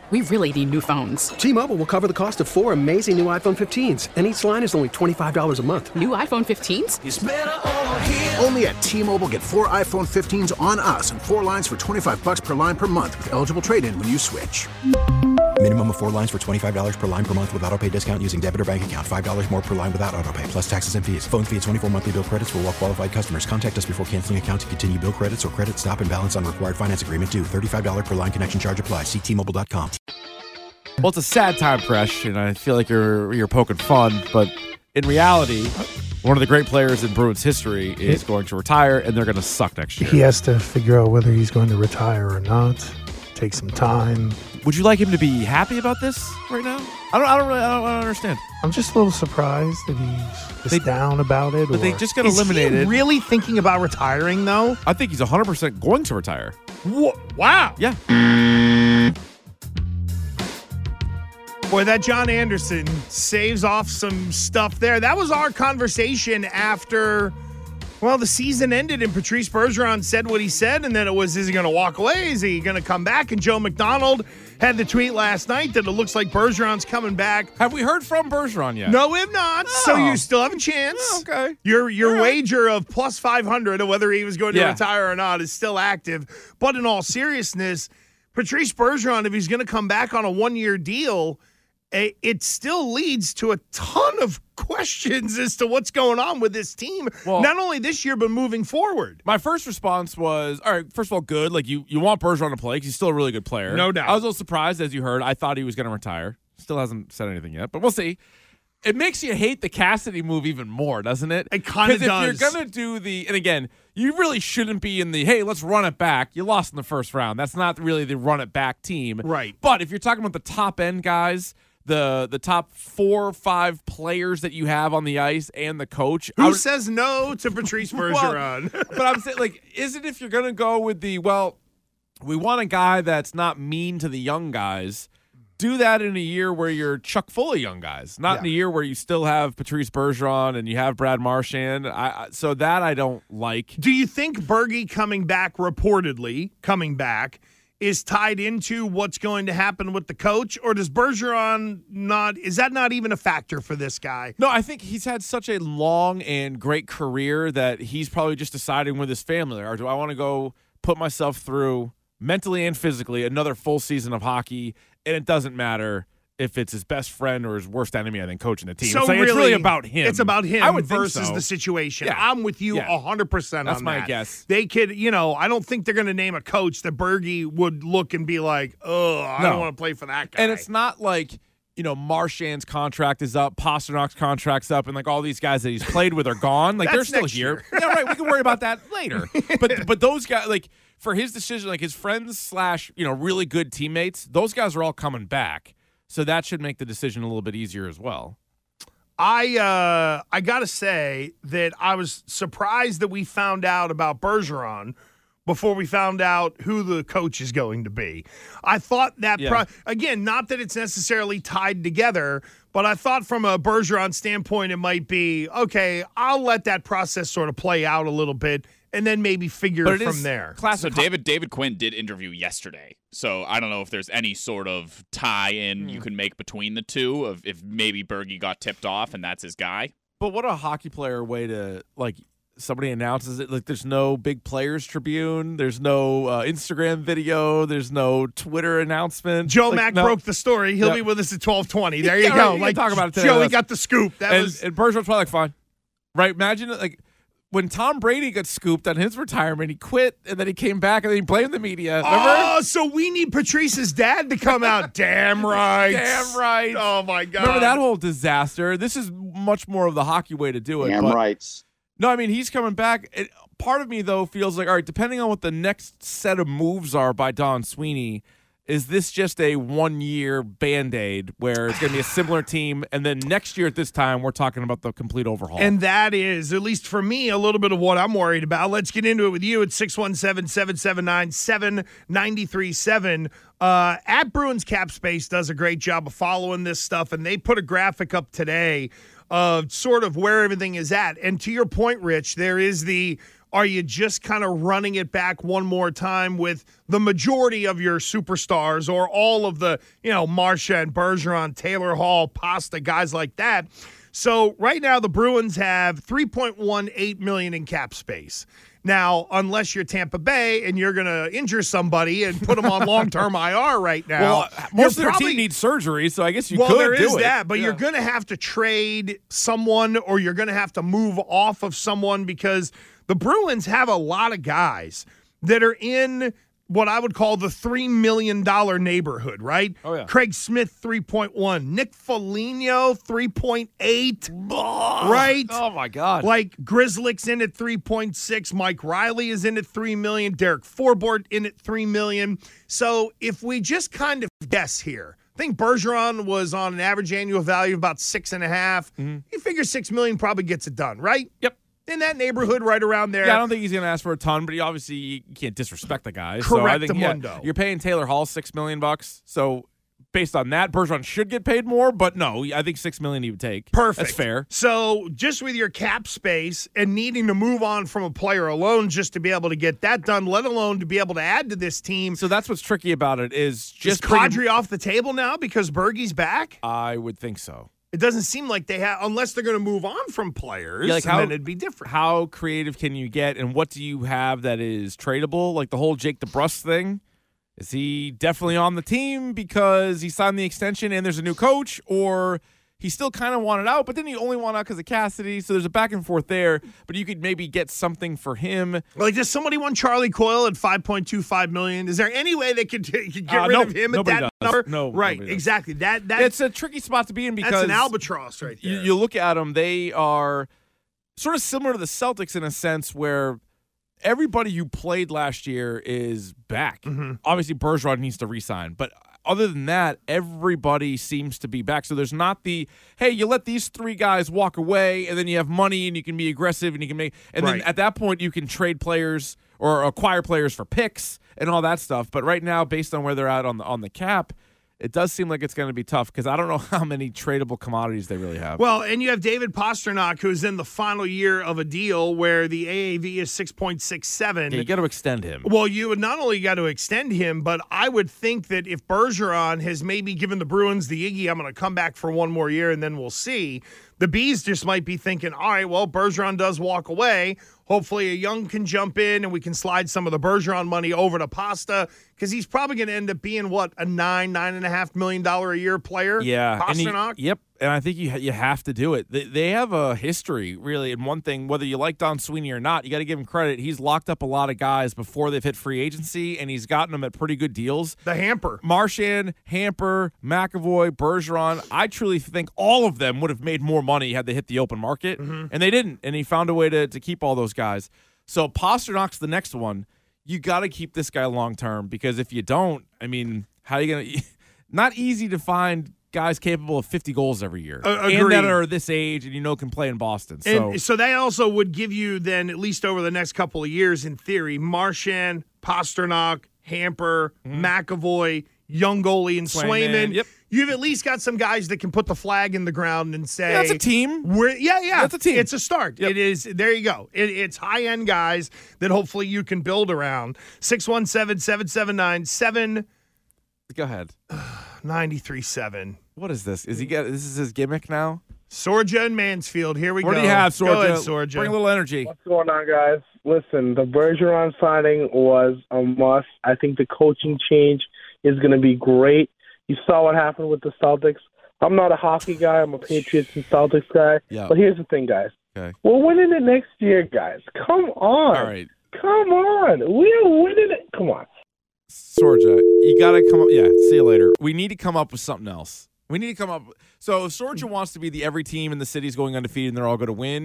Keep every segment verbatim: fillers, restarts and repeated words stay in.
we really need new phones. T-Mobile will cover the cost of four amazing new iPhone fifteens, and each line is only twenty-five dollars a month. New iPhone fifteens? It's better over here. Only at T-Mobile, get four iPhone fifteens on us and four lines for twenty-five dollars per line per month with eligible trade-in when you switch. Minimum of four lines for twenty-five dollars per line per month with autopay discount using debit or bank account. five dollars more per line without autopay, plus taxes and fees. Phone fee at twenty-four monthly bill credits for well-qualified customers. Contact us before canceling account to continue bill credits or credit stop and balance on required finance agreement due. thirty-five dollars per line connection charge applies. See T Mobile dot com. Well, it's a sad time, Presh, and I feel like you're you're poking fun, but in reality, one of the great players in Bruins history is going to retire, and they're going to suck next year. He has to figure out whether he's going to retire or not. Take some time. Would you like him to be happy about this right now? I don't. I don't really. I don't, I don't understand. I'm just a little surprised that he's just They- down about it. But or, they just got Is eliminated. he really thinking about retiring, though? I think he's one hundred percent going to retire. Wha- Wow. Yeah. Boy, that John Anderson saves off some stuff there. That was our conversation after, well, the season ended and Patrice Bergeron said what he said, and then it was, is he going to walk away? Is he going to come back? And Joe McDonald had the tweet last night that it looks like Bergeron's coming back. Have we heard from Bergeron yet? No, we have not. So Oh. you still have a chance. Oh, okay. Your your All right. wager of plus five hundred of whether he was going to Yeah. retire or not is still active. But in all seriousness, Patrice Bergeron, if he's going to come back on a one-year deal, eh, it still leads to a ton of questions as to what's going on with this team. Well- Not only this year, but moving forward. My first response was, all right, first of all, good. Like, you, you want Bergeron to play because he's still a really good player. No doubt. I was a little surprised, as you heard. I thought he was going to retire. Still hasn't said anything yet, but we'll see. It makes you hate the Cassidy move even more, doesn't it? It kinda Because if does. you're going to do the, and again, you really shouldn't be in the, hey, let's run it back. You lost in the first round. That's not really the run it back team. Right. But if you're talking about the top end guys, the the top four or five players that you have on the ice and the coach. I Who would- says no to Patrice Bergeron? Well, but I'm saying, like, isn't if you're going to go with the, well, we want a guy that's not mean to the young guys, do that in a year where you're chock full of young guys, not in a Yeah. year where you still have Patrice Bergeron and you have Brad Marchand. I, I So that I don't like. Do you think Bergie coming back, reportedly coming back, is tied into what's going to happen with the coach, or does Bergeron not? Is that not even a factor for this guy? No, I think he's had such a long and great career that he's probably just deciding with his family, or do I want to go put myself through mentally and physically another full season of hockey, and it doesn't matter if it's his best friend or his worst enemy, I think, coaching the team. So it's, like, really, it's really about him. It's about him I would think versus so. the situation. Yeah. I'm with you Yeah. one hundred percent That's on my that. guess. They could, you know, I don't think they're going to name a coach that Bergie would look and be like, oh, I No. don't want to play for that guy. And it's not like, you know, Marchand's contract is up, Pasternak's contract's up, and like all these guys that he's played with are gone. Like, they're That's still next here. year. Yeah, right. We can worry about that later. But but those guys, like, for his decision, like his friends slash, you know, really good teammates, those guys are all coming back. So that should make the decision a little bit easier as well. I uh, I gotta say that I was surprised that we found out about Bergeron before we found out who the coach is going to be. I thought that, Yeah. pro- again, not that it's necessarily tied together, but I thought from a Bergeron standpoint, it might be, okay, I'll let that process sort of play out a little bit and then maybe figure But it from is there. So Classic. David David Quinn did interview yesterday, so I don't know if there's any sort of tie-in Hmm. you can make between the two of if maybe Bergie got tipped off and that's his guy. But what a hockey player way to, like, somebody announces it. Like, there's no big players tribune. There's no uh, Instagram video. There's no Twitter announcement. Joe Like, Mack no. broke the story. He'll Yeah. be with us at twelve twenty. There you Yeah, go. right, you can Like, talk about it today. Joey That's- got the scoop. That and, was and Bergeron's probably like, fine. Right? Imagine, like, when Tom Brady got scooped on his retirement, he quit, and then he came back, and then he blamed the media. Remember? Oh, so we need Patrice's dad to come out. Damn right. Damn right. Oh, my God. Remember that whole disaster? This is much more of the hockey way to do it. Damn but- rights. No, I mean, he's coming back. It, part of me, though, feels like, all right, depending on what the next set of moves are by Don Sweeney, is this just a one-year Band-Aid where it's going to be a similar team, and then next year at this time, we're talking about the complete overhaul? And that is, at least for me, a little bit of what I'm worried about. Let's get into it with you at six one seven, seven seven nine, seven nine three seven. Uh, at Bruins Cap Space does a great job of following this stuff, and they put a graphic up today of sort of where everything is at. And to your point, Rich, there is the Are you just kind of running it back one more time with the majority of your superstars or all of the, you know, Marchand, Bergeron, Taylor Hall, Pasta, guys like that? So right now the Bruins have three point one eight million dollars in cap space. Now, unless you're Tampa Bay and you're going to injure somebody and put them on long-term I R right now. Well, most of their probably, team needs surgery, so I guess you well, could there do is it. that, but yeah. you're going to have to trade someone or you're going to have to move off of someone because the Bruins have a lot of guys that are in what I would call the three million dollars neighborhood, right? Oh, yeah. Craig Smith, three point one. Nick Foligno, three point eight. Right? Oh, my God. Like Grizzlick's in at three point six. Mike Riley is in at three million dollars. Derek Forbort in at three million dollars. So if we just kind of guess here, I think Bergeron was on an average annual value of about six and a half. Mm-hmm. You figure six million dollars probably gets it done, right? Yep. In that neighborhood, right around there. Yeah, I don't think he's going to ask for a ton, but he obviously you can't disrespect the guy. Correct, so I think, Mundo. Yeah, you're paying Taylor Hall six million bucks. So based on that, Bergeron should get paid more. But no, I think six million he would take. Perfect. That's fair. So just with your cap space and needing to move on from a player alone, just to be able to get that done, let alone to be able to add to this team. So that's what's tricky about it is just is Kadri off the table now because Bergie's back? I would think so. It doesn't seem like they have, unless they're going to move on from players, yeah, like and how, then it'd be different. How creative can you get, and what do you have that is tradable? Like the whole Jake DeBrusk thing. Is he definitely on the team because he signed the extension and there's a new coach, or he still kind of wanted out, but then he only wanted out because of Cassidy, so there's a back and forth there, but you could maybe get something for him. Like, does somebody want Charlie Coyle at five point two five million dollars? Is there any way they could, could get Uh, rid no, of him at nobody that does. number? No, right, nobody does. exactly. That that It's a tricky spot to be in because that's an albatross right there. You, you look at them, they are sort of similar to the Celtics in a sense where everybody you played last year is back. Mm-hmm. Obviously, Bergeron needs to re-sign, but other than that, everybody seems to be back. So there's not the, hey, you let these three guys walk away, and then you have money, and you can be aggressive, and you can make, and Right. then at that point you can trade players or acquire players for picks and all that stuff. But right now, based on where they're at on the on the cap, it does seem like it's going to be tough because I don't know how many tradable commodities they really have. Well, and you have David Pastrnak, who's in the final year of a deal where the A A V is six point six seven. Yeah, you got to extend him. Well, you would not only got to extend him, but I would think that if Bergeron has maybe given the Bruins the Iggy, I'm going to come back for one more year and then we'll see. The Bees just might be thinking, all right, well, Bergeron does walk away. Hopefully a Young can jump in and we can slide some of the Bergeron money over to Pasta because he's probably going to end up being, what, a nine, nine and a half million dollar a year player? Yeah. And he- Pastrnak? yep. And I think you you have to do it. They, they have a history, really. And one thing, whether you like Don Sweeney or not, you got to give him credit. He's locked up a lot of guys before they've hit free agency, and he's gotten them at pretty good deals. The hamper. Marchand, Hamper, McAvoy, Bergeron, I truly think all of them would have made more money had they hit the open market, Mm-hmm. and they didn't. And he found a way to, to keep all those guys. So Pasternak's the next one. You got to keep this guy long term because if you don't, I mean, how are you going to – not easy to find guys capable of fifty goals every year Uh, and agreed. that are this age and you know can play in Boston. So, And so that also would give you then, at least over the next couple of years, in theory, Marchand, Pastrnak, Hamper, McAvoy, young goalie, and Swayman, Swayman. yep. You've at least got some guys that can put the flag in the ground and say, Yeah, that's a team. We're, yeah, yeah. That's a team. It's a start. Yep. It is. There you go. It, it's high-end guys that hopefully you can build around. six one seven, seven seven nine, seven go ahead. nine three seven. What is this? Is he get this is his gimmick now? Sorja and Mansfield. Here we What go. do you have, Sorja? Go ahead, Sorja. Bring a little energy. What's going on, guys? Listen, the Bergeron signing was a must. I think the coaching change is going to be great. You saw what happened with the Celtics. I'm not a hockey guy. I'm a Patriots and Celtics guy. Yeah. But here's the thing, guys. Okay. We're winning it next year, guys. Come on. All right. Come on. We're winning it. Come on. Sorja, you got to come up. Yeah, see you later. We need to come up with something else. We need to come up. So if Sorja wants to be the every team in the city is going undefeated and they're all going to win,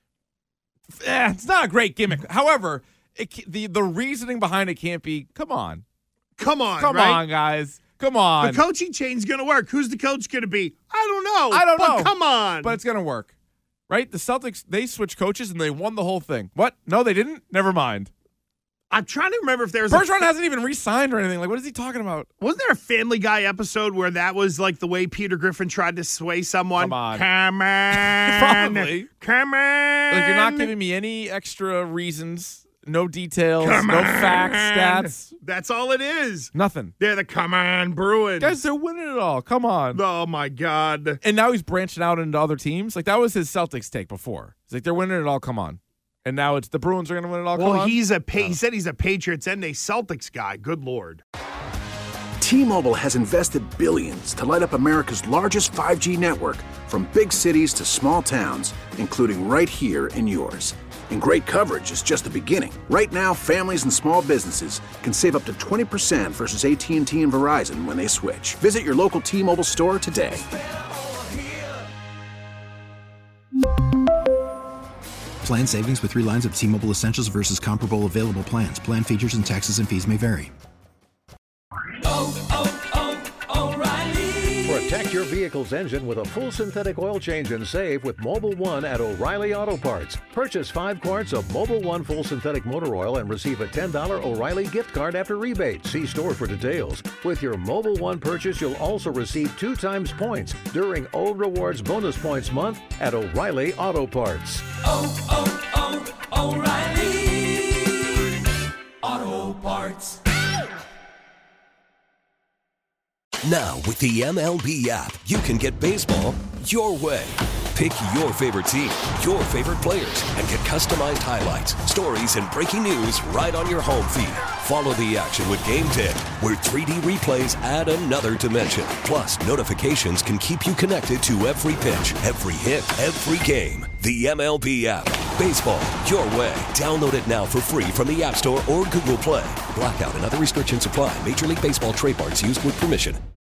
eh, it's not a great gimmick. However, it, ca- the the reasoning behind it can't be, come on. Come on, Come right? on, guys. Come on. The coaching chain's going to work. Who's the coach going to be? I don't know. I don't but know. Come on. But it's going to work. Right? The Celtics, they switched coaches and they won the whole thing. What? No, they didn't? Never mind. I'm trying to remember if there was Bergeron a, hasn't even re-signed or anything. Like, what is he talking about? Wasn't there a Family Guy episode where that was like the way Peter Griffin tried to sway someone? Come on. Come on. Probably. Come on. Like, you're not giving me any extra reasons, no details, Come no on. facts, stats. That's all it is. Nothing. They're the Come On Bruins. Guys, they're winning it all. Come on. Oh, my God. And now he's branching out into other teams. Like, that was his Celtics take before. He's like, they're winning it all. Come on. And now it's the Bruins are going to win it all. Come Well, on. he's a pa- he said he's a Patriots and a Celtics guy. Good Lord. T-Mobile has invested billions to light up America's largest five G network, from big cities to small towns, including right here in yours. And great coverage is just the beginning. Right now, families and small businesses can save up to twenty percent versus A T and T and Verizon when they switch. Visit your local T-Mobile store today. Plan savings with three lines of T-Mobile Essentials versus comparable available plans. Plan features and taxes and fees may vary. Protect your vehicle's engine with a full synthetic oil change and save with Mobil one at O'Reilly Auto Parts. Purchase five quarts of Mobil one full synthetic motor oil and receive a ten dollars O'Reilly gift card after rebate. See store for details. With your Mobil one purchase, you'll also receive two times points during O Rewards Bonus Points Month at O'Reilly Auto Parts. Oh, oh, oh, O'Reilly Auto Parts. Now, with the M L B app, you can get baseball your way. Pick your favorite team, your favorite players, and get customized highlights, stories, and breaking news right on your home feed. Follow the action with Game Day, where three D replays add another dimension. Plus, notifications can keep you connected to every pitch, every hit, every game. The M L B app. Baseball your way. Download it now for free from the App Store or Google Play. Blackout and other restrictions apply. Major League Baseball trademarks used with permission.